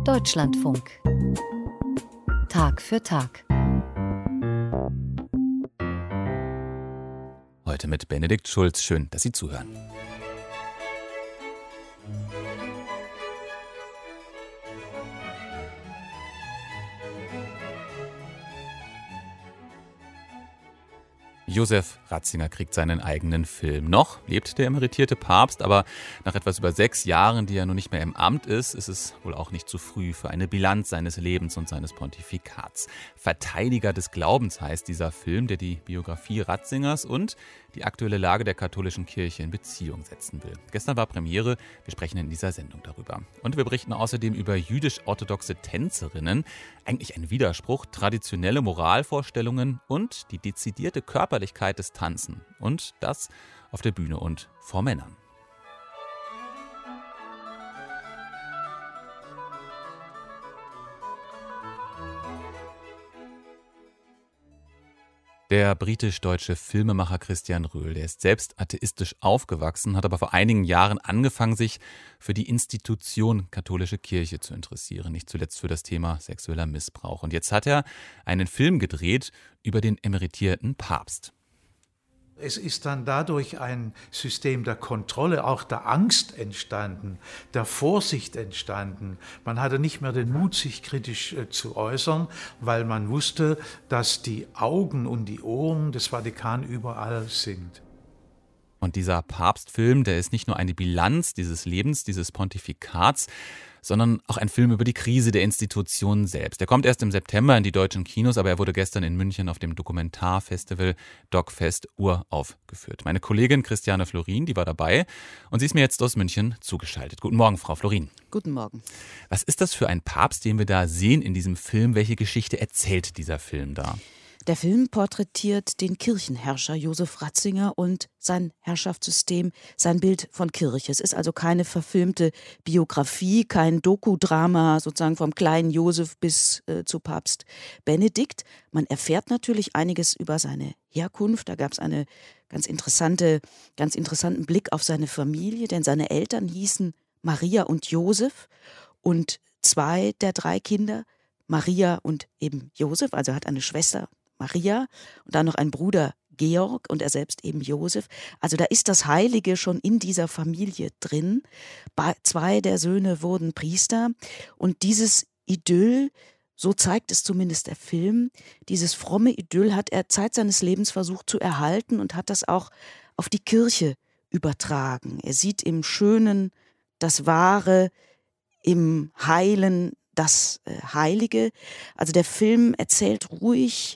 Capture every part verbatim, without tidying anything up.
Deutschlandfunk. Tag für Tag. Heute mit Benedikt Schulz. Schön, dass Sie zuhören. Josef Ratzinger kriegt seinen eigenen Film. Noch lebt der emeritierte Papst, aber nach etwas über sechs Jahren, die er nun nicht mehr im Amt ist, ist es wohl auch nicht zu früh für eine Bilanz seines Lebens und seines Pontifikats. Verteidiger des Glaubens heißt dieser Film, der die Biografie Ratzingers und die aktuelle Lage der katholischen Kirche in Beziehung setzen will. Gestern war Premiere, wir sprechen in dieser Sendung darüber. Und wir berichten außerdem über jüdisch-orthodoxe Tänzerinnen. Eigentlich ein Widerspruch, traditionelle Moralvorstellungen und die dezidierte Körperlichkeit des Tanzen. Und das auf der Bühne und vor Männern. Der britisch-deutsche Filmemacher Christian Röhl, der ist selbst atheistisch aufgewachsen, hat aber vor einigen Jahren angefangen, sich für die Institution katholische Kirche zu interessieren, nicht zuletzt für das Thema sexueller Missbrauch. Und jetzt hat er einen Film gedreht über den emeritierten Papst. Es ist dann dadurch ein System der Kontrolle, auch der Angst entstanden, der Vorsicht entstanden. Man hatte nicht mehr den Mut, sich kritisch äh, zu äußern, weil man wusste, dass die Augen und die Ohren des Vatikan überall sind. Und dieser Papstfilm, der ist nicht nur eine Bilanz dieses Lebens, dieses Pontifikats, sondern auch ein Film über die Krise der Institutionen selbst. Der kommt erst im September in die deutschen Kinos, aber er wurde gestern in München auf dem Dokumentarfestival DocFest uraufgeführt. Meine Kollegin Christiane Florin, die war dabei und sie ist mir jetzt aus München zugeschaltet. Guten Morgen, Frau Florin. Guten Morgen. Was ist das für ein Papst, den wir da sehen in diesem Film? Welche Geschichte erzählt dieser Film da? Der Film porträtiert den Kirchenherrscher Josef Ratzinger und sein Herrschaftssystem, sein Bild von Kirche. Es ist also keine verfilmte Biografie, kein Dokudrama sozusagen vom kleinen Josef bis äh, zu Papst Benedikt. Man erfährt natürlich einiges über seine Herkunft. Da gab es eine ganz interessante, ganz interessanten Blick auf seine Familie, denn seine Eltern hießen Maria und Josef und zwei der drei Kinder, Maria und eben Josef, also er hat eine Schwester Maria und dann noch ein Bruder Georg und er selbst eben Josef. Also da ist das Heilige schon in dieser Familie drin. Bei zwei der Söhne wurden Priester und dieses Idyll, so zeigt es zumindest der Film, dieses fromme Idyll hat er Zeit seines Lebens versucht zu erhalten und hat das auch auf die Kirche übertragen. Er sieht im Schönen das Wahre, im Heilen das äh, Heilige. Also der Film erzählt ruhig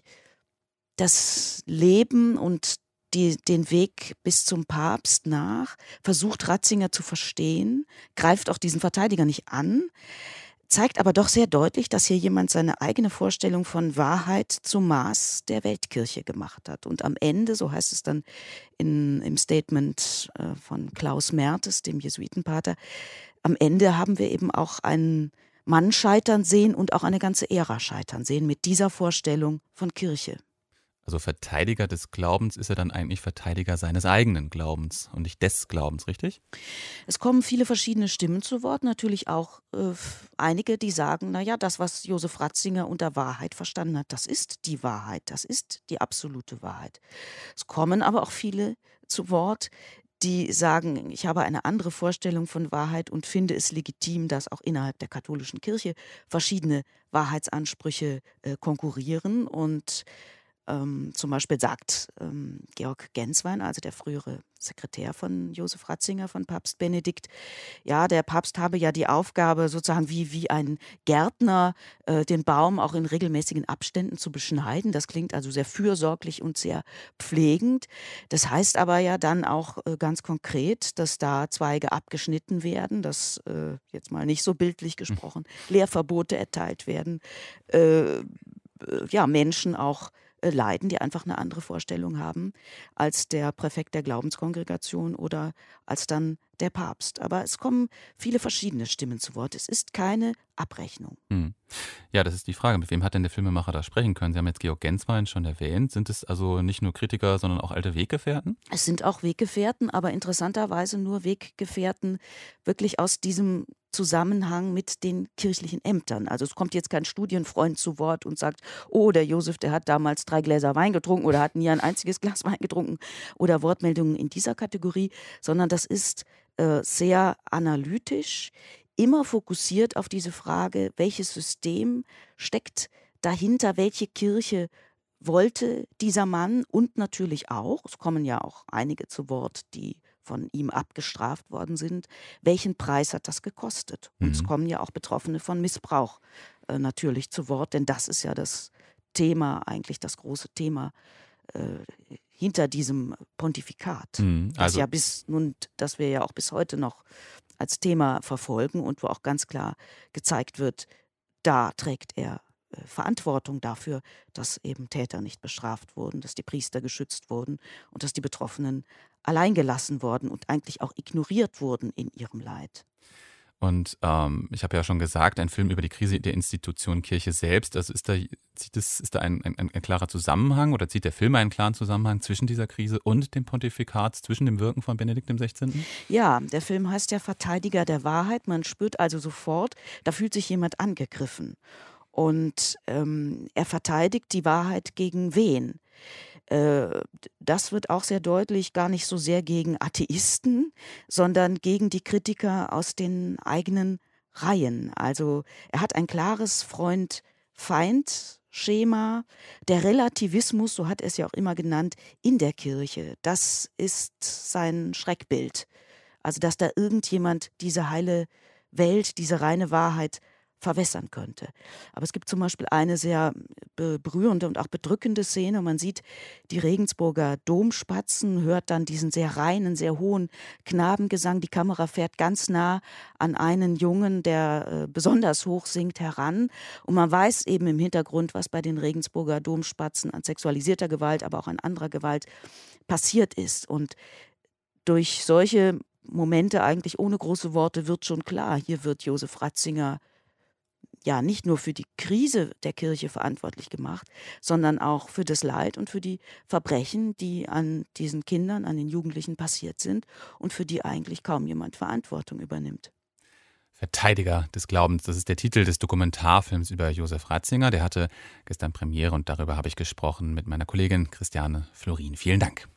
das Leben und die, den Weg bis zum Papst nach, versucht Ratzinger zu verstehen, greift auch diesen Verteidiger nicht an, zeigt aber doch sehr deutlich, dass hier jemand seine eigene Vorstellung von Wahrheit zum Maß der Weltkirche gemacht hat. Und am Ende, so heißt es dann in, im Statement äh, von Klaus Mertes, dem Jesuitenpater, am Ende haben wir eben auch einen Mann scheitern sehen und auch eine ganze Ära scheitern sehen mit dieser Vorstellung von Kirche. Also Verteidiger des Glaubens ist er dann eigentlich Verteidiger seines eigenen Glaubens und nicht des Glaubens, richtig? Es kommen viele verschiedene Stimmen zu Wort, natürlich auch äh, einige, die sagen, naja, das, was Josef Ratzinger unter Wahrheit verstanden hat, das ist die Wahrheit, das ist die absolute Wahrheit. Es kommen aber auch viele zu Wort, die sagen, ich habe eine andere Vorstellung von Wahrheit und finde es legitim, dass auch innerhalb der katholischen Kirche verschiedene Wahrheitsansprüche äh, konkurrieren und Ähm, zum Beispiel sagt ähm, Georg Genswein, also der frühere Sekretär von Josef Ratzinger, von Papst Benedikt, ja, der Papst habe ja die Aufgabe, sozusagen wie, wie ein Gärtner äh, den Baum auch in regelmäßigen Abständen zu beschneiden. Das klingt also sehr fürsorglich und sehr pflegend. Das heißt aber ja dann auch äh, ganz konkret, dass da Zweige abgeschnitten werden, dass äh, jetzt mal nicht so bildlich gesprochen, Lehrverbote erteilt werden, äh, äh, ja, Menschen auch leiden, die einfach eine andere Vorstellung haben als der Präfekt der Glaubenskongregation oder als dann der Papst. Aber es kommen viele verschiedene Stimmen zu Wort. Es ist keine Abrechnung. Hm. Ja, das ist die Frage. Mit wem hat denn der Filmemacher da sprechen können? Sie haben jetzt Georg Genswein schon erwähnt. Sind es also nicht nur Kritiker, sondern auch alte Weggefährten? Es sind auch Weggefährten, aber interessanterweise nur Weggefährten wirklich aus diesem Zusammenhang mit den kirchlichen Ämtern. Also es kommt jetzt kein Studienfreund zu Wort und sagt, oh, der Josef, der hat damals drei Gläser Wein getrunken oder hat nie ein einziges Glas Wein getrunken oder Wortmeldungen in dieser Kategorie, sondern das ist äh, sehr analytisch, immer fokussiert auf diese Frage, welches System steckt dahinter, welche Kirche wollte dieser Mann und natürlich auch, es kommen ja auch einige zu Wort, die von ihm abgestraft worden sind, welchen Preis hat das gekostet? Und mhm. es kommen ja auch Betroffene von Missbrauch äh, natürlich zu Wort, denn das ist ja das Thema, eigentlich das große Thema äh, hinter diesem Pontifikat, mhm, also das ja bis nun, das wir ja auch bis heute noch als Thema verfolgen und wo auch ganz klar gezeigt wird, da trägt er äh, Verantwortung dafür, dass eben Täter nicht bestraft wurden, dass die Priester geschützt wurden und dass die Betroffenen alleingelassen wurden und eigentlich auch ignoriert wurden in ihrem Leid. Und ähm, ich habe ja schon gesagt, ein Film über die Krise der Institution Kirche selbst. Also ist da, zieht es, ist da ein, ein, ein klarer Zusammenhang oder zieht der Film einen klaren Zusammenhang zwischen dieser Krise und dem Pontifikat, zwischen dem Wirken von Benedikt dem Sechzehnten? Ja, der Film heißt ja Verteidiger der Wahrheit. Man spürt also sofort, da fühlt sich jemand angegriffen. Und ähm, er verteidigt die Wahrheit gegen wen? Äh, das wird auch sehr deutlich, gar nicht so sehr gegen Atheisten, sondern gegen die Kritiker aus den eigenen Reihen. Also er hat ein klares Freund-Feind-Schema. Der Relativismus, so hat er es ja auch immer genannt, in der Kirche, das ist sein Schreckbild. Also dass da irgendjemand diese heile Welt, diese reine Wahrheit verwässern könnte. Aber es gibt zum Beispiel eine sehr berührende und auch bedrückende Szene. Man sieht die Regensburger Domspatzen, hört dann diesen sehr reinen, sehr hohen Knabengesang. Die Kamera fährt ganz nah an einen Jungen, der äh, besonders hoch singt, heran. Und man weiß eben im Hintergrund, was bei den Regensburger Domspatzen an sexualisierter Gewalt, aber auch an anderer Gewalt passiert ist. Und durch solche Momente, eigentlich ohne große Worte, wird schon klar, hier wird Josef Ratzinger ja nicht nur für die Krise der Kirche verantwortlich gemacht, sondern auch für das Leid und für die Verbrechen, die an diesen Kindern, an den Jugendlichen passiert sind und für die eigentlich kaum jemand Verantwortung übernimmt. Verteidiger des Glaubens, das ist der Titel des Dokumentarfilms über Josef Ratzinger. Der hatte gestern Premiere und darüber habe ich gesprochen mit meiner Kollegin Christiane Florin. Vielen Dank.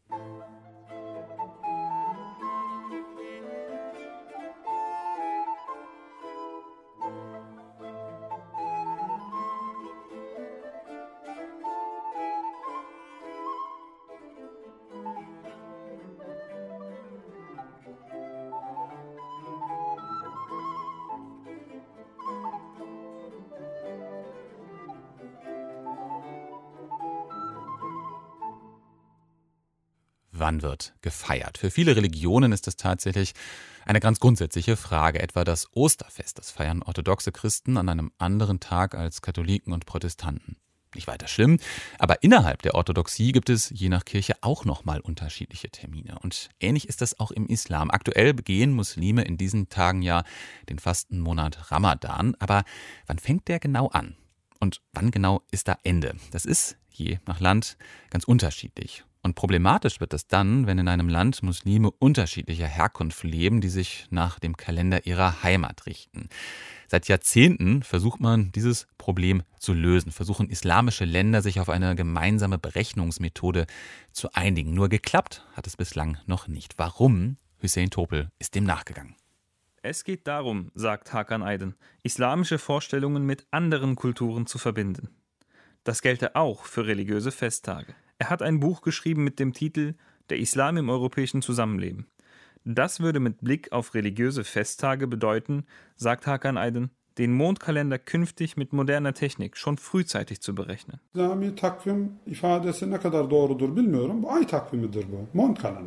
Wann wird gefeiert? Für viele Religionen ist das tatsächlich eine ganz grundsätzliche Frage. Etwa das Osterfest. Das feiern orthodoxe Christen an einem anderen Tag als Katholiken und Protestanten. Nicht weiter schlimm, aber innerhalb der Orthodoxie gibt es je nach Kirche auch nochmal unterschiedliche Termine. Und ähnlich ist das auch im Islam. Aktuell begehen Muslime in diesen Tagen ja den Fastenmonat Ramadan. Aber wann fängt der genau an? Und wann genau ist da Ende? Das ist je nach Land ganz unterschiedlich. Und problematisch wird es dann, wenn in einem Land Muslime unterschiedlicher Herkunft leben, die sich nach dem Kalender ihrer Heimat richten. Seit Jahrzehnten versucht man, dieses Problem zu lösen, versuchen islamische Länder, sich auf eine gemeinsame Berechnungsmethode zu einigen. Nur geklappt hat es bislang noch nicht. Warum? Hüseyin Topel ist dem nachgegangen. Es geht darum, sagt Hakan Aydin, islamische Vorstellungen mit anderen Kulturen zu verbinden. Das gelte auch für religiöse Festtage. Er hat ein Buch geschrieben mit dem Titel »Der Islam im europäischen Zusammenleben«. Das würde mit Blick auf religiöse Festtage bedeuten, sagt Hakan Aydin, den Mondkalender künftig mit moderner Technik schon frühzeitig zu berechnen. İslami takvim ifadesi ne kadar doğrudur bilmiyorum. Bu ay takvimidir bu. Mondkalender.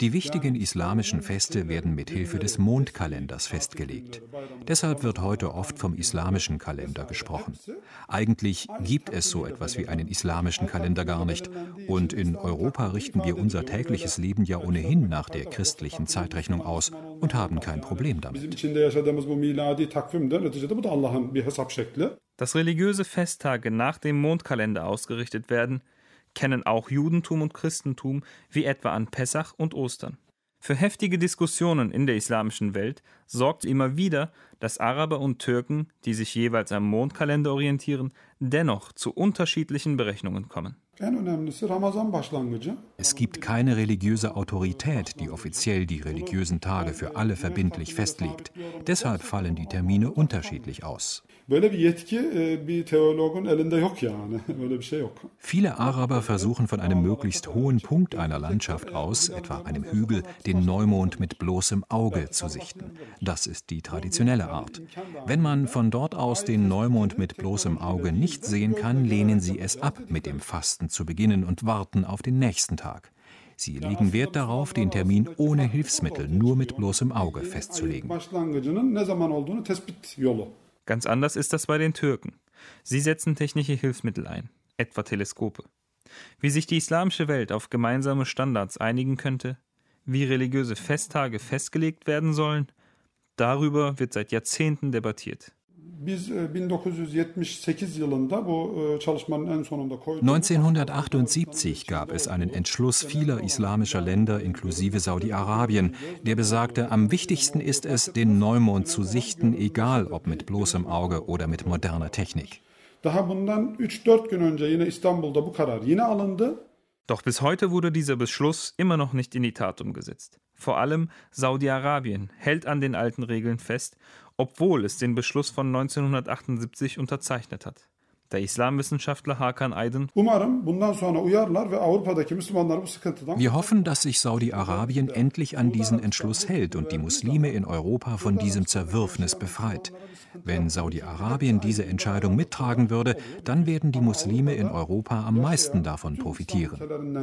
Die wichtigen islamischen Feste werden mit Hilfe des Mondkalenders festgelegt. Deshalb wird heute oft vom islamischen Kalender gesprochen. Eigentlich gibt es so etwas wie einen islamischen Kalender gar nicht. Und in Europa richten wir unser tägliches Leben ja ohnehin nach der christlichen Zeitrechnung aus und haben kein Problem damit. Dass religiöse Festtage nach dem Mondkalender ausgerichtet werden, kennen auch Judentum und Christentum, wie etwa an Pessach und Ostern. Für heftige Diskussionen in der islamischen Welt sorgt immer wieder, dass Araber und Türken, die sich jeweils am Mondkalender orientieren, dennoch zu unterschiedlichen Berechnungen kommen. Es gibt keine religiöse Autorität, die offiziell die religiösen Tage für alle verbindlich festlegt. Deshalb fallen die Termine unterschiedlich aus. Viele Araber versuchen von einem möglichst hohen Punkt einer Landschaft aus, etwa einem Hügel, den Neumond mit bloßem Auge zu sichten. Das ist die traditionelle Art. Wenn man von dort aus den Neumond mit bloßem Auge nicht sehen kann, lehnen sie es ab, mit dem Fasten zu beginnen und warten auf den nächsten Tag. Sie legen Wert darauf, den Termin ohne Hilfsmittel, nur mit bloßem Auge festzulegen. Ganz anders ist das bei den Türken. Sie setzen technische Hilfsmittel ein, etwa Teleskope. Wie sich die islamische Welt auf gemeinsame Standards einigen könnte, wie religiöse Festtage festgelegt werden sollen, darüber wird seit Jahrzehnten debattiert. neunzehnhundertachtundsiebzig gab es einen Entschluss vieler islamischer Länder inklusive Saudi-Arabien, der besagte, am wichtigsten ist es, den Neumond zu sichten, egal ob mit bloßem Auge oder mit moderner Technik. Doch bis heute wurde dieser Beschluss immer noch nicht in die Tat umgesetzt. Vor allem Saudi-Arabien hält an den alten Regeln fest, obwohl es den Beschluss von neunzehnhundertachtundsiebzig unterzeichnet hat. Der Islamwissenschaftler Hakan Aydın: Wir hoffen, dass sich Saudi-Arabien endlich an diesen Entschluss hält und die Muslime in Europa von diesem Zerwürfnis befreit. Wenn Saudi-Arabien diese Entscheidung mittragen würde, dann werden die Muslime in Europa am meisten davon profitieren.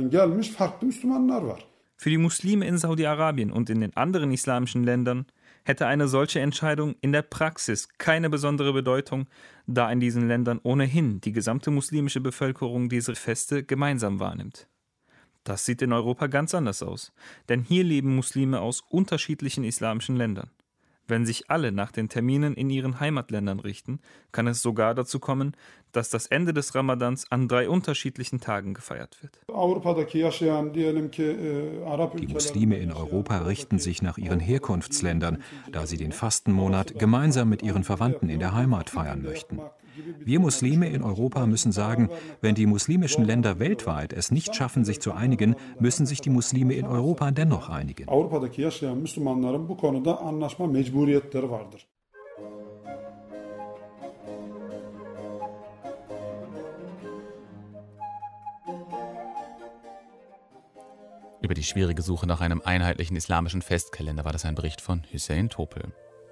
Für die Muslime in Saudi-Arabien und in den anderen islamischen Ländern hätte eine solche Entscheidung in der Praxis keine besondere Bedeutung, da in diesen Ländern ohnehin die gesamte muslimische Bevölkerung diese Feste gemeinsam wahrnimmt. Das sieht in Europa ganz anders aus, denn hier leben Muslime aus unterschiedlichen islamischen Ländern. Wenn sich alle nach den Terminen in ihren Heimatländern richten, kann es sogar dazu kommen, dass das Ende des Ramadans an drei unterschiedlichen Tagen gefeiert wird. Die Muslime in Europa richten sich nach ihren Herkunftsländern, da sie den Fastenmonat gemeinsam mit ihren Verwandten in der Heimat feiern möchten. Wir Muslime in Europa müssen sagen, wenn die muslimischen Länder weltweit es nicht schaffen, sich zu einigen, müssen sich die Muslime in Europa dennoch einigen. Über die schwierige Suche nach einem einheitlichen islamischen Festkalender war das ein Bericht von Hüseyin Topel.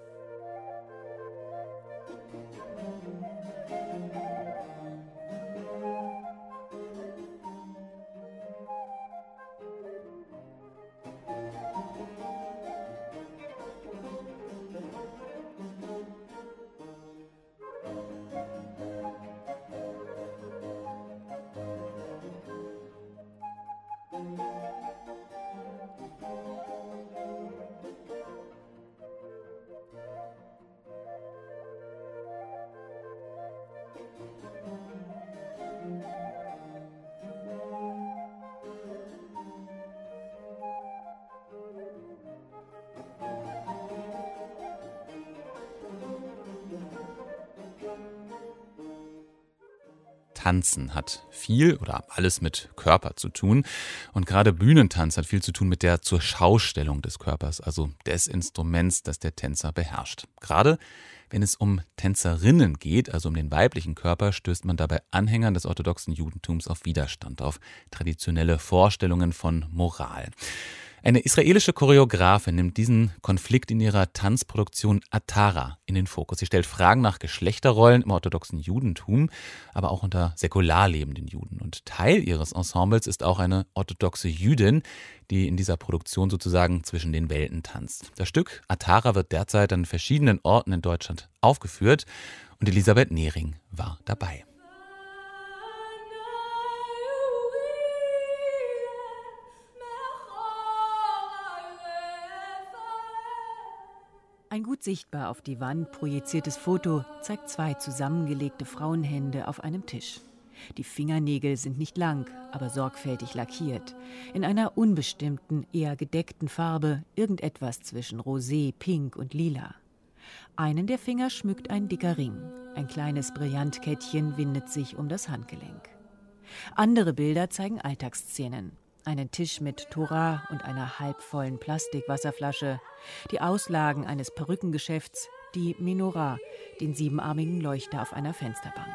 Tanzen hat viel oder alles mit Körper zu tun. Und gerade Bühnentanz hat viel zu tun mit der Zurschaustellung des Körpers, also des Instruments, das der Tänzer beherrscht. Gerade wenn es um Tänzerinnen geht, also um den weiblichen Körper, stößt man dabei Anhängern des orthodoxen Judentums auf Widerstand, auf traditionelle Vorstellungen von Moral. Eine israelische Choreografin nimmt diesen Konflikt in ihrer Tanzproduktion Atara in den Fokus. Sie stellt Fragen nach Geschlechterrollen im orthodoxen Judentum, aber auch unter säkular lebenden Juden. Und Teil ihres Ensembles ist auch eine orthodoxe Jüdin, die in dieser Produktion sozusagen zwischen den Welten tanzt. Das Stück Atara wird derzeit an verschiedenen Orten in Deutschland aufgeführt und Elisabeth Nehring war dabei. Ein gut sichtbar auf die Wand projiziertes Foto zeigt zwei zusammengelegte Frauenhände auf einem Tisch. Die Fingernägel sind nicht lang, aber sorgfältig lackiert. In einer unbestimmten, eher gedeckten Farbe, irgendetwas zwischen Rosé, Pink und Lila. Einen der Finger schmückt ein dicker Ring. Ein kleines Brillantkettchen windet sich um das Handgelenk. Andere Bilder zeigen Alltagsszenen. Einen Tisch mit Torah und einer halbvollen Plastikwasserflasche, die Auslagen eines Perückengeschäfts, die Menorah, den siebenarmigen Leuchter auf einer Fensterbank.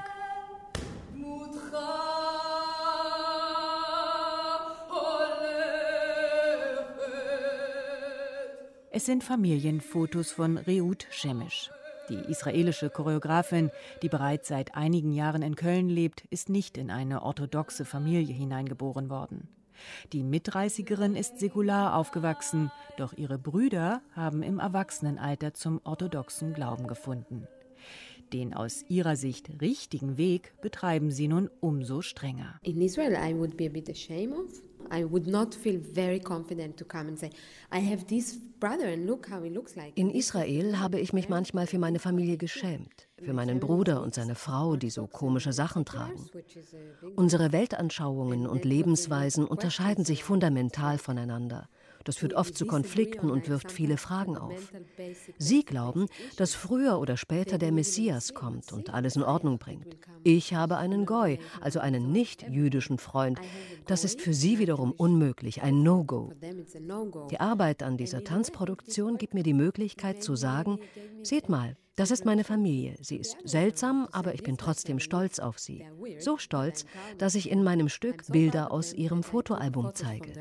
Es sind Familienfotos von Reut Shemesh. Die israelische Choreografin, die bereits seit einigen Jahren in Köln lebt, ist nicht in eine orthodoxe Familie hineingeboren worden. Die Mitdreißigerin ist säkular aufgewachsen, doch ihre Brüder haben im Erwachsenenalter zum orthodoxen Glauben gefunden. Den aus ihrer Sicht richtigen Weg betreiben sie nun umso strenger. In Israel I would be a bit ashamed of. I would not feel very confident to come and say, I have this brother and look how he looks like. In Israel habe ich mich manchmal für meine Familie geschämt, für meinen Bruder und seine Frau, die so komische Sachen tragen. Unsere Weltanschauungen und Lebensweisen unterscheiden sich fundamental voneinander. Das führt oft zu Konflikten und wirft viele Fragen auf. Sie glauben, dass früher oder später der Messias kommt und alles in Ordnung bringt. Ich habe einen Goy, also einen nicht-jüdischen Freund. Das ist für sie wiederum unmöglich, ein No-Go. Die Arbeit an dieser Tanzproduktion gibt mir die Möglichkeit zu sagen, seht mal, das ist meine Familie. Sie ist seltsam, aber ich bin trotzdem stolz auf sie. So stolz, dass ich in meinem Stück Bilder aus ihrem Fotoalbum zeige.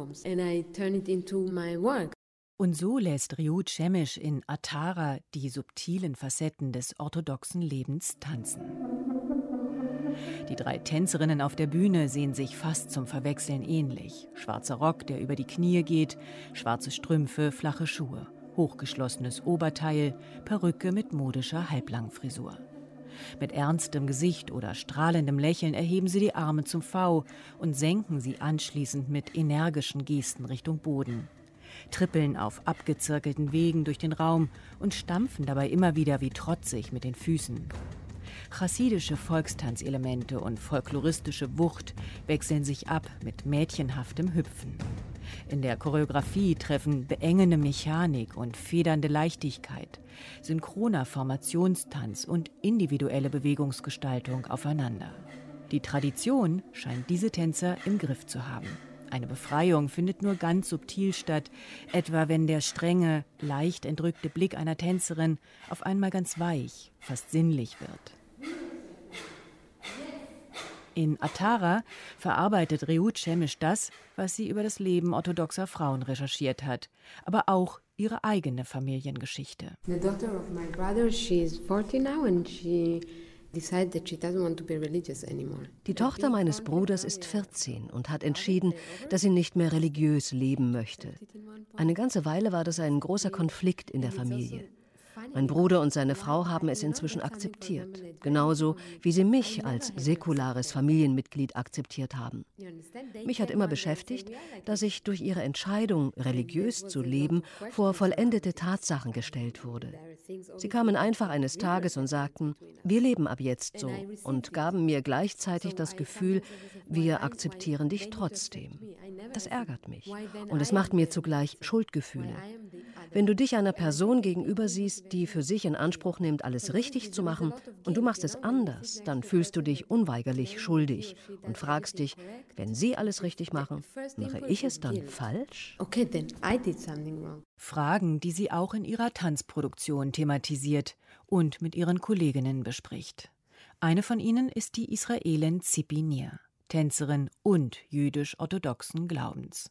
Und so lässt Reut Shemesh in Atara die subtilen Facetten des orthodoxen Lebens tanzen. Die drei Tänzerinnen auf der Bühne sehen sich fast zum Verwechseln ähnlich. Schwarzer Rock, der über die Knie geht, schwarze Strümpfe, flache Schuhe. Hochgeschlossenes Oberteil, Perücke mit modischer Halblangfrisur. Mit ernstem Gesicht oder strahlendem Lächeln erheben sie die Arme zum V und senken sie anschließend mit energischen Gesten Richtung Boden. Trippeln auf abgezirkelten Wegen durch den Raum und stampfen dabei immer wieder wie trotzig mit den Füßen. Chassidische Volkstanzelemente und folkloristische Wucht wechseln sich ab mit mädchenhaftem Hüpfen. In der Choreografie treffen beengende Mechanik und federnde Leichtigkeit, synchroner Formationstanz und individuelle Bewegungsgestaltung aufeinander. Die Tradition scheint diese Tänzer im Griff zu haben. Eine Befreiung findet nur ganz subtil statt, etwa wenn der strenge, leicht entrückte Blick einer Tänzerin auf einmal ganz weich, fast sinnlich wird. In Atara verarbeitet Reut Shemesh das, was sie über das Leben orthodoxer Frauen recherchiert hat, aber auch ihre eigene Familiengeschichte. The daughter of my brother, she is forty now and she decided that she doesn't want to be religious anymore. Die Tochter meines Bruders ist vierzehn und hat entschieden, dass sie nicht mehr religiös leben möchte. Eine ganze Weile war das ein großer Konflikt in der Familie. Mein Bruder und seine Frau haben es inzwischen akzeptiert, genauso wie sie mich als säkulares Familienmitglied akzeptiert haben. Mich hat immer beschäftigt, dass ich durch ihre Entscheidung, religiös zu leben, vor vollendete Tatsachen gestellt wurde. Sie kamen einfach eines Tages und sagten, wir leben ab jetzt so, und gaben mir gleichzeitig das Gefühl, wir akzeptieren dich trotzdem. Das ärgert mich und es macht mir zugleich Schuldgefühle. Wenn du dich einer Person gegenüber siehst, die für sich in Anspruch nimmt, alles richtig zu machen, und du machst es anders, dann fühlst du dich unweigerlich schuldig und fragst dich, wenn sie alles richtig machen, mache ich es dann falsch? Okay, then I did something wrong. Fragen, die sie auch in ihrer Tanzproduktion thematisiert und mit ihren Kolleginnen bespricht. Eine von ihnen ist die Israelin Tzipi Nir. Tänzerin und jüdisch-orthodoxen Glaubens.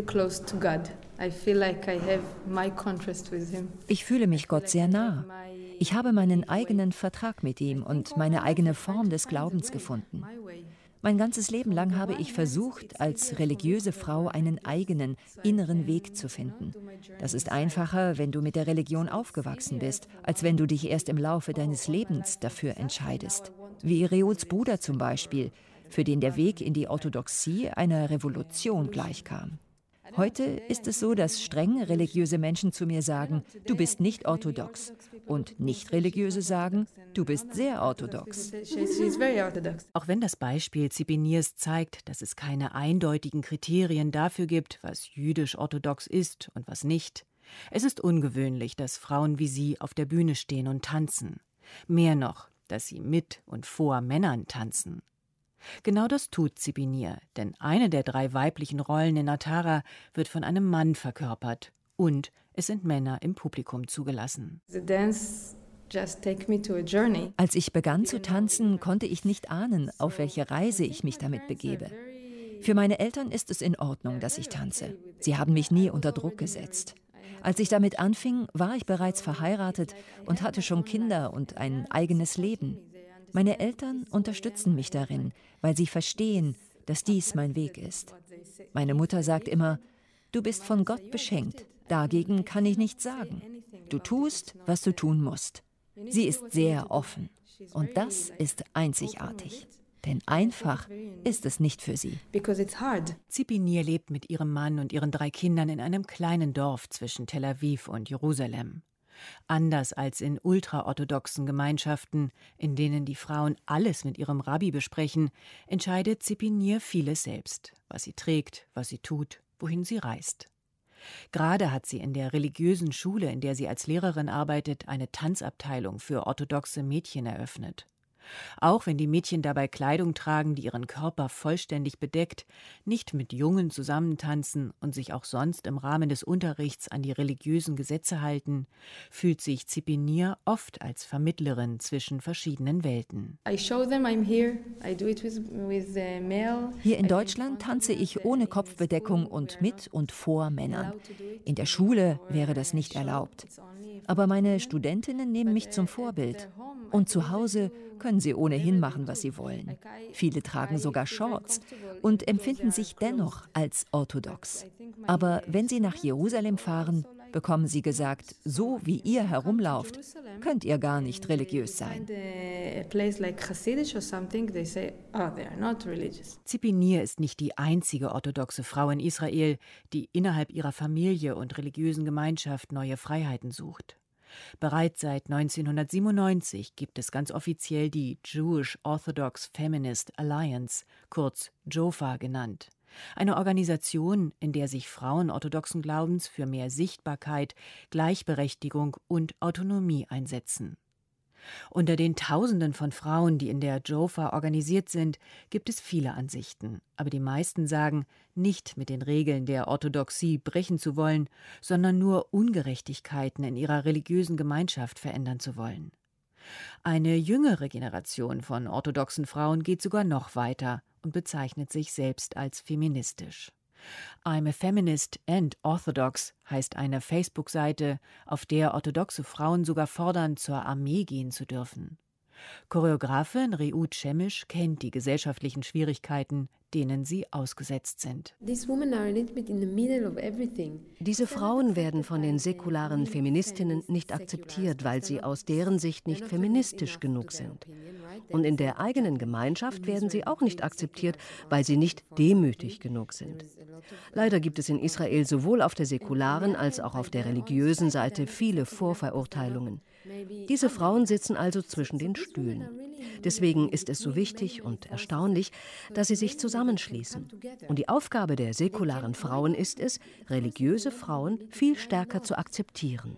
Ich fühle mich Gott sehr nah. Ich habe meinen eigenen Vertrag mit ihm und meine eigene Form des Glaubens gefunden. Mein ganzes Leben lang habe ich versucht, als religiöse Frau einen eigenen, inneren Weg zu finden. Das ist einfacher, wenn du mit der Religion aufgewachsen bist, als wenn du dich erst im Laufe deines Lebens dafür entscheidest. Wie Reuds Bruder zum Beispiel, für den der Weg in die Orthodoxie einer Revolution gleichkam. Heute ist es so, dass streng religiöse Menschen zu mir sagen, du bist nicht orthodox. Und nicht religiöse sagen, du bist sehr orthodox. Auch wenn das Beispiel Zibiniers zeigt, dass es keine eindeutigen Kriterien dafür gibt, was jüdisch-orthodox ist und was nicht. Es ist ungewöhnlich, dass Frauen wie sie auf der Bühne stehen und tanzen. Mehr noch, dass sie mit und vor Männern tanzen. Genau das tut Zibinier, denn eine der drei weiblichen Rollen in Atara wird von einem Mann verkörpert und es sind Männer im Publikum zugelassen. Als ich begann zu tanzen, konnte ich nicht ahnen, auf welche Reise ich mich damit begebe. Für meine Eltern ist es in Ordnung, dass ich tanze. Sie haben mich nie unter Druck gesetzt. Als ich damit anfing, war ich bereits verheiratet und hatte schon Kinder und ein eigenes Leben. Meine Eltern unterstützen mich darin, weil sie verstehen, dass dies mein Weg ist. Meine Mutter sagt immer, du bist von Gott beschenkt, dagegen kann ich nichts sagen. Du tust, was du tun musst. Sie ist sehr offen und das ist einzigartig. Denn einfach ist es nicht für sie. Zibinier lebt mit ihrem Mann und ihren drei Kindern in einem kleinen Dorf zwischen Tel Aviv und Jerusalem. Anders als in ultraorthodoxen Gemeinschaften, in denen die Frauen alles mit ihrem Rabbi besprechen, entscheidet Zibinier vieles selbst, was sie trägt, was sie tut, wohin sie reist. Gerade hat sie in der religiösen Schule, in der sie als Lehrerin arbeitet, eine Tanzabteilung für orthodoxe Mädchen eröffnet. Auch wenn die Mädchen dabei Kleidung tragen, die ihren Körper vollständig bedeckt, nicht mit Jungen zusammentanzen und sich auch sonst im Rahmen des Unterrichts an die religiösen Gesetze halten, fühlt sich Zibinier oft als Vermittlerin zwischen verschiedenen Welten. Hier in Deutschland tanze ich ohne Kopfbedeckung und mit und vor Männern. In der Schule wäre das nicht erlaubt. Aber meine Studentinnen nehmen mich zum Vorbild. Und zu Hause können sie ohnehin machen, was sie wollen. Viele tragen sogar Shorts und empfinden sich dennoch als orthodox. Aber wenn sie nach Jerusalem fahren, bekommen sie gesagt, so wie ihr herumlauft, könnt ihr gar nicht religiös sein. Zibinier ist nicht die einzige orthodoxe Frau in Israel, die innerhalb ihrer Familie und religiösen Gemeinschaft neue Freiheiten sucht. Bereits seit neunzehnhundertsiebenundneunzig gibt es ganz offiziell die Jewish Orthodox Feminist Alliance, kurz JOFA genannt. Eine Organisation, in der sich Frauen orthodoxen Glaubens für mehr Sichtbarkeit, Gleichberechtigung und Autonomie einsetzen. Unter den Tausenden von Frauen, die in der JOFA organisiert sind, gibt es viele Ansichten. Aber die meisten sagen, nicht mit den Regeln der Orthodoxie brechen zu wollen, sondern nur Ungerechtigkeiten in ihrer religiösen Gemeinschaft verändern zu wollen. Eine jüngere Generation von orthodoxen Frauen geht sogar noch weiter und bezeichnet sich selbst als feministisch. I'm a Feminist and Orthodox heißt eine Facebook-Seite, auf der orthodoxe Frauen sogar fordern, zur Armee gehen zu dürfen. Choreografin Reut Shemish kennt die gesellschaftlichen Schwierigkeiten, denen sie ausgesetzt sind. Diese Frauen werden von den säkularen Feministinnen nicht akzeptiert, weil sie aus deren Sicht nicht feministisch genug sind. Und in der eigenen Gemeinschaft werden sie auch nicht akzeptiert, weil sie nicht demütig genug sind. Leider gibt es in Israel sowohl auf der säkularen als auch auf der religiösen Seite viele Vorverurteilungen. Diese Frauen sitzen also zwischen den Stühlen. Deswegen ist es so wichtig und erstaunlich, dass sie sich zusammenschließen. Und die Aufgabe der säkularen Frauen ist es, religiöse Frauen viel stärker zu akzeptieren.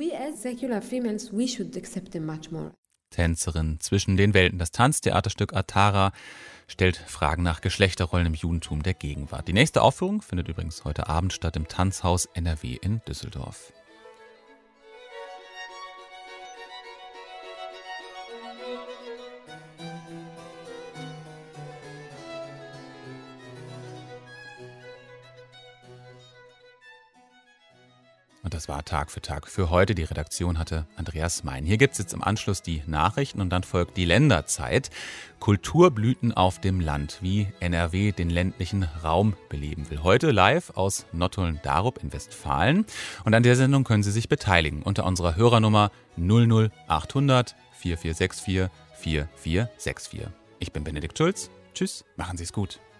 Tänzerin zwischen den Welten. Das Tanztheaterstück Atara stellt Fragen nach Geschlechterrollen im Judentum der Gegenwart. Die nächste Aufführung findet übrigens heute Abend statt im Tanzhaus N R W in Düsseldorf. Und das war Tag für Tag für heute. Die Redaktion hatte Andreas Mein. Hier gibt es jetzt im Anschluss die Nachrichten und dann folgt die Länderzeit. Kulturblüten auf dem Land, wie N R W den ländlichen Raum beleben will. Heute live aus Nottuln-Darup in Westfalen. Und an der Sendung können Sie sich beteiligen unter unserer Hörernummer null null achthundert vier vier sechs vier vier vier sechs vier. Ich bin Benedikt Schulz. Tschüss, machen Sie es gut.